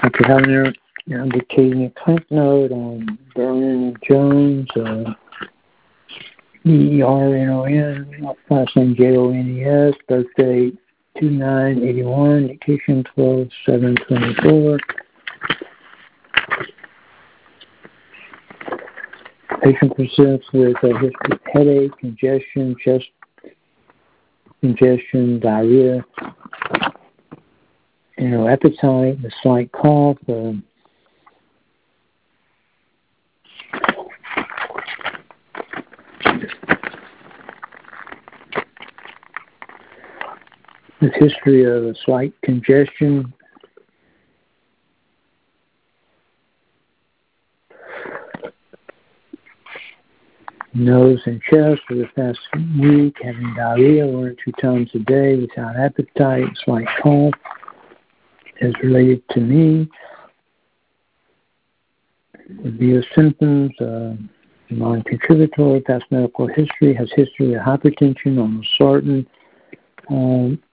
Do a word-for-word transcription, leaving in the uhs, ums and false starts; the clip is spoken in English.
Doctor Havner indicating a clinic note on Vernon Jones, uh, B E R N O N, last name J O N E S, birthday two nine eighty-one, dictation twelve seven twenty-four. Patient presents with a history of headache, congestion, chest congestion, diarrhea, you know, appetite, a slight cough. Uh, with history of a slight congestion. Nose and chest for the past week, having diarrhea one or two times a day without appetite, slight cough, is related to me. Review symptoms, uh, non-contributory, past medical history, has history of hypertension, olmesartan, um,